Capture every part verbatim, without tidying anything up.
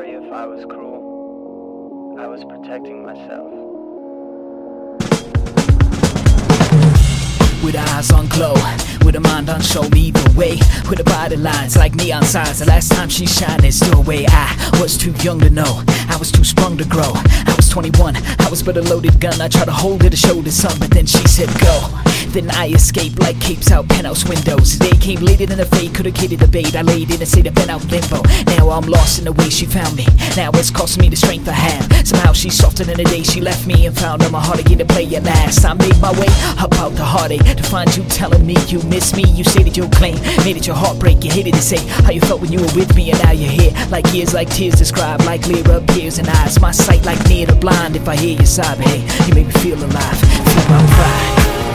Sorry if I was cruel. I was protecting myself. With her eyes on glow, with her mind on show, either way. With her body lines like neon signs. The last time she shined is still away. I was too young to know, I was too sprung to grow. I was twenty-one, I was but a loaded gun. I tried to hold her to show the sun, but then she said go. Then I escaped like capes out penthouse windows. They came later than a fate, could've kidded the bait. I laid in a state of bent out limbo. Now I'm lost in the way she found me. Now it's costing me the strength I have. Somehow she's softer than the day she left me, and found on my heart again to play at last. I made my way up out the heartache to find you telling me you miss me. You say that you'll claim, made it your heartbreak. You hated to say how you felt when you were with me, and now you're here. Like years, like tears described, like clear up tears and eyes. My sight like near to blind. If I hear you sob, hey, you make me feel alive. Feel my pride.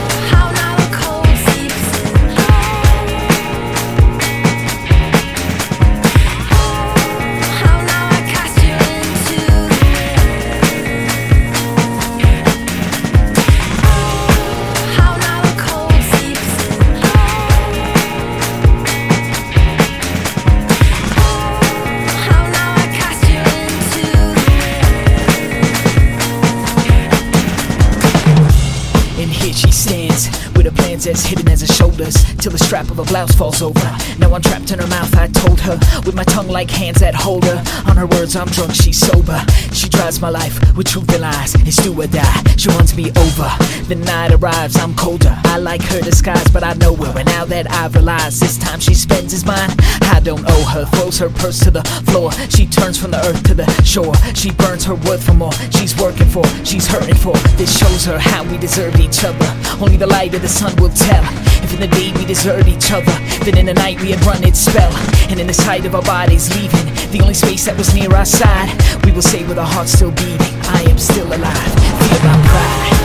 She stands with her plans as hidden as her shoulders, till the strap of her blouse falls over. Now I'm trapped in her mouth, I told her, with my tongue like hands that hold her. On her words I'm drunk, she's sober. She drives my life with truth and lies. It's do or die, she runs me over. The night arrives, I'm colder. I like her disguise, but I know her. And now that I've realized this time she spends is mine, I don't owe her. Throws her purse to the floor, she turns from the earth to the shore. She burns her worth for more, she's working for, she's hurting for. This shows her how we deserve each other. Only the light of the sun will tell. If in the day we deserted each other, then in the night we had run its spell. And in the sight of our bodies leaving, the only space that was near our side, we will say with our hearts still beating, I am still alive. Feel my pride.